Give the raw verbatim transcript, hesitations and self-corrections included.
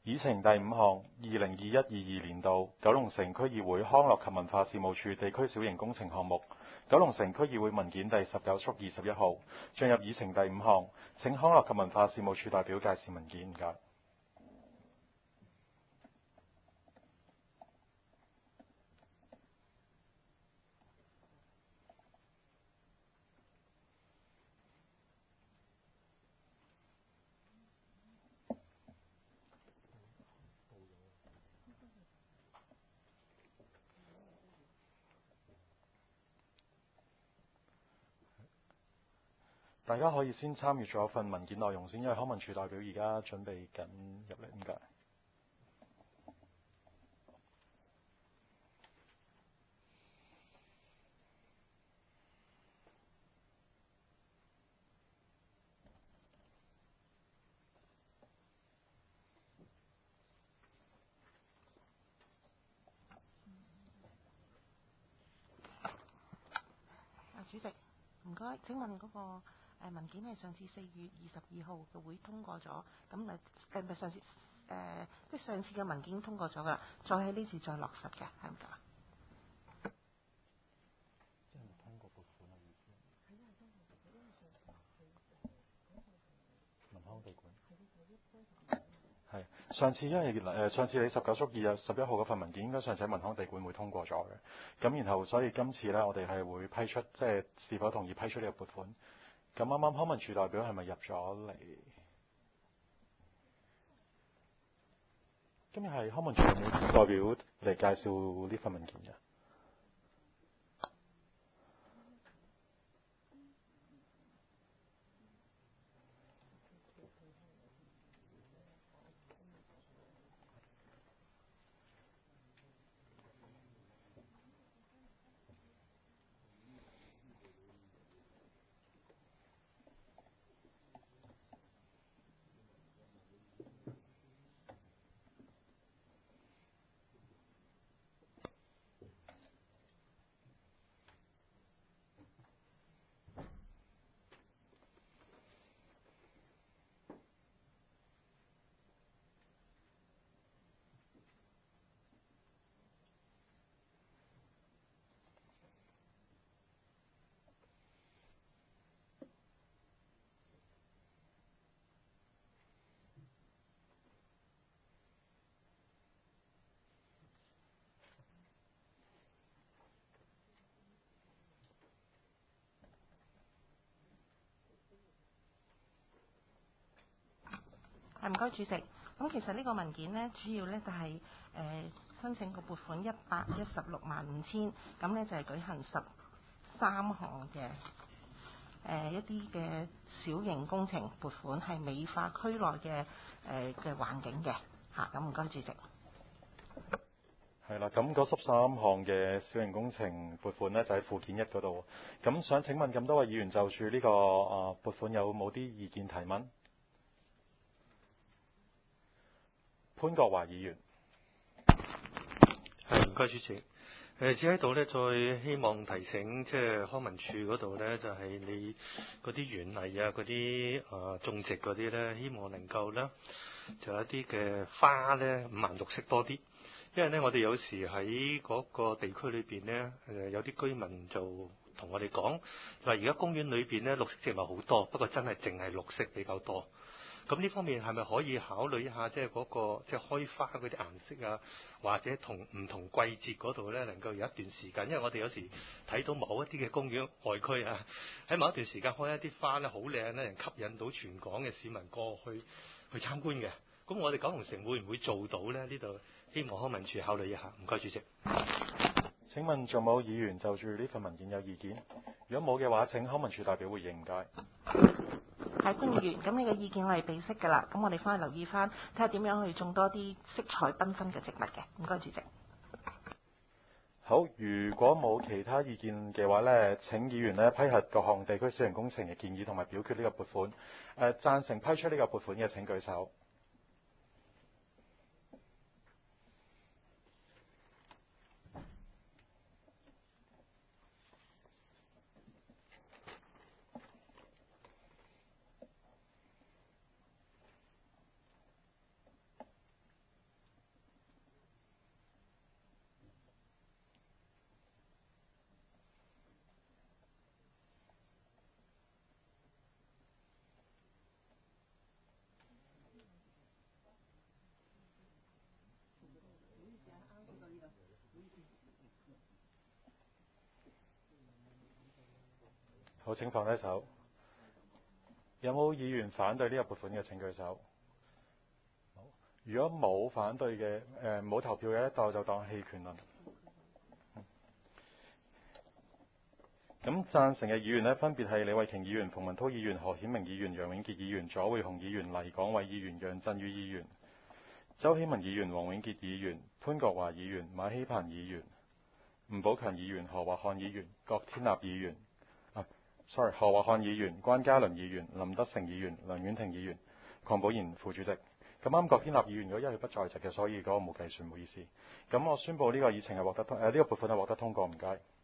議程第五項，二零二一二二年度九龍城區議會康樂及文化事務處地區小型工程項目，九龍城區議會文件第十九束二十一號，進入議程第五項。請康樂及文化事務處代表介紹文件，唔該。大家可以先參閱咗份文件內容先，因為康文署代表而家準備緊入嚟，唔該。 啊，主席，唔該，請問嗰、那個。誒文件係上次四月二十二號嘅會通過咗，咁誒誒唔係上次誒、呃，即係上次嘅文件通過咗㗎，再喺呢次再落實嘅，係唔係啊？ 即係通過撥款嘅意思。係啊，通過撥款，因為上次係文康地管。係上次因為誒上次你十九束二十十一號嗰份文件應該上次喺文康地管會通過咗嘅，咁然後所以今次咧我哋係會批出即係是否同意批出呢個撥款。咁啱啱康文署代表係咪入咗嚟？今日係康文署有冇代表嚟介紹呢份文件嘅？ 係唔該，主席。咁其實呢個文件呢，主要呢就係、是、誒、呃、申請個撥款一百一十六萬五千，咁呢就係、是、舉行十三項嘅誒一啲嘅小型工程撥款，係美化區內嘅誒嘅環境嘅嚇。咁唔該，主席。 係啦，咁嗰十三項嘅小型工程撥款呢，就喺附件一嗰度。咁想請問咁多位議員就住呢、這個啊撥款有冇啲意見提問？潘國華議員， 係唔該主席。誒，只喺度咧，再希望提醒，即係康文署嗰度咧，就係、是、你嗰啲園藝啊，嗰啲誒種植嗰啲咧，希望能夠咧，就有一啲嘅花咧五顏六色多啲。因為咧，我哋有時喺嗰個地區裏邊咧，誒有啲居民就同我哋講，話而家公園裏邊咧綠色植物好多，不過真係淨係綠色比較多。咁呢方面係咪可以考慮一下，即係嗰個即係開花嗰啲顏色啊，或者同唔同季節嗰度咧，能夠有一段時間，因為我哋有時睇到某一啲嘅公園外區啊，喺某一段時間開一啲花咧好靚咧，人吸引到全港嘅市民過去去參觀嘅。咁我哋九龍城會唔會做到咧？呢度希望康文署考慮一下。唔該，主席。 請問仲冇議員就住呢份文件有意見？如果冇嘅話，請康文署代表回應，唔該。 係潘議員，咁你嘅意見我係備悉㗎啦，咁我哋翻去留意翻，睇下點樣去種多啲色彩繽紛嘅植物嘅。唔該，主席。 好，如果冇其他意見嘅話呢，請議員呢批核各項地區小型工程嘅建議同埋表決呢個撥款。誒、呃，贊成批出呢個撥款嘅請舉手。 好，請放低手。有冇議員反對呢個撥款嘅？請舉手。如果冇反對嘅，誒冇投票嘅，就就當棄權啦。咁贊成嘅議員呢，分別係李慧瓊議員、馮文滔議員、何顯明議員、楊永傑議員、左會雄議員、黎廣偉議員、楊振宇議員、周希文議員、黃永傑議員、潘國華議員、馬希鵬議員、吳寶強議員、何華漢議員、郭天立議員。sorry， 何華漢議員、關嘉倫議員、林德成議員、梁婉婷議員、鄺寶賢副主席。咁啱郭天立議員如果因為佢不在席嘅，所以嗰個冇計算，唔好意思。咁我宣布呢個議程係獲得通，誒、呃、呢、這個撥款係獲得通過，唔該。